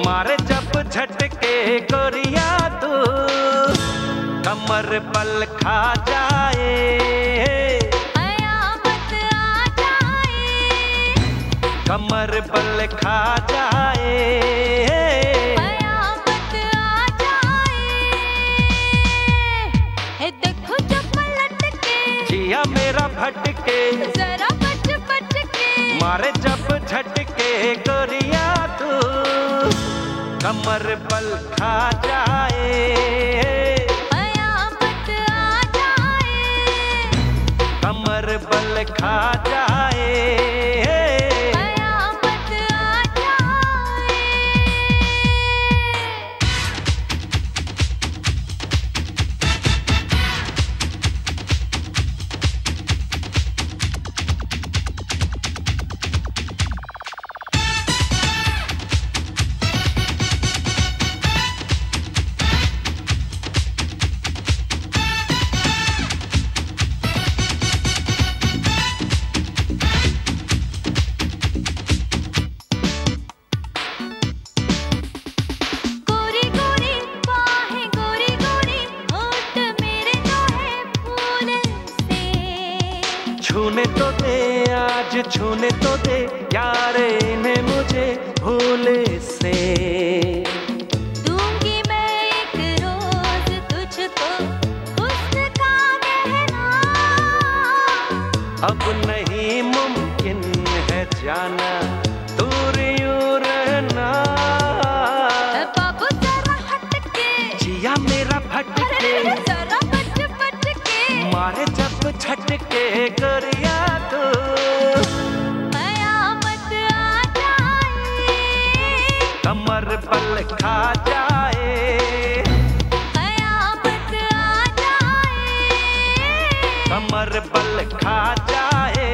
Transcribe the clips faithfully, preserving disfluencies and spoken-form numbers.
मारे जब झटके गोरिया तू, कमर पल खा जाए, कयामत आ जाए, कमर पल खा जाए, कयामत आ जाए। हे देखो जब पलट के, जिया मेरा भटके, जरा बच बच के, मारे जब झटके गोरिया तू, कमर पल खा जाए, कयामत आ जाए, कमर पल खा जाए। कयामत आ जाए। गोरी गोरी बाहें, गोरी गोरी होठ मेरे जो है फूल से, छूने तो दे आज, छूने तो दे यार इन्हें मुझे भूल से। दूंगी मैं एक रोज तुझको हुस्न का गहना, अब नहीं मुमकिन है जाना दूर यूं रहना, बाबू जरा हट के, जिया मेरा भटके, जरा बच बच के, मारे जब झटके गोरिया तू, कयामत आ जाए, कमर पल खा जाए, कयामत आ जाए। कमर पल खा जाए।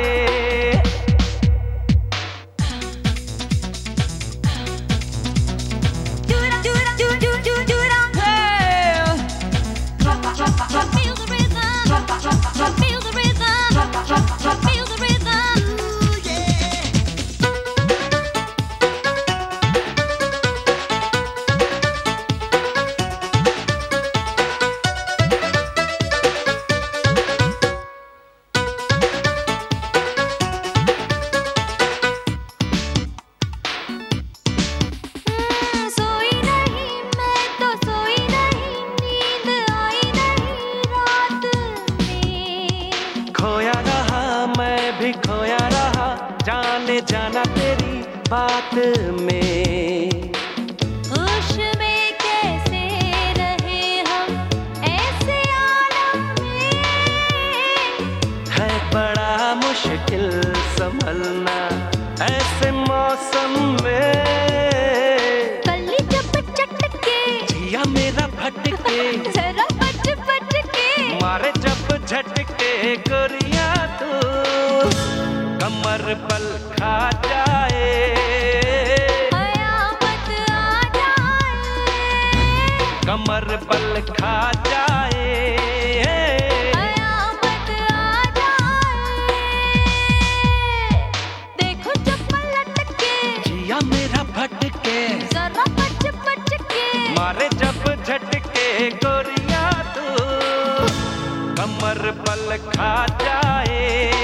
Jura, jura, jura, jura, jura, jura. Hey. Feel the rhythm. Feel the rhythm. Feel the rhythm. Ooh, yeah. हम्म, सोई नहीं मैं तो सोई नहीं, नींद आई नहीं रात में, खोया रहा मैं भी खोया रहा, जाने जाना तेरी बात में। होश में कैसे रहे हम ऐसे आलम में, है बड़ा मुश्किल संभलना ऐसे मौसम में, कली जब चटके, जिया मेरा भटके, जरा बच बच के, मारे जब झटके गोरिया तू, कमर पल खा जाए, कयामत आ जाए, कमर पल खा जाए, कयामत आ जाए। देखो जब पलट के, जिया मेरा भटके, जरा बच बच के, मारे जब झटके गोरिया तू, कमर पल खा जाए।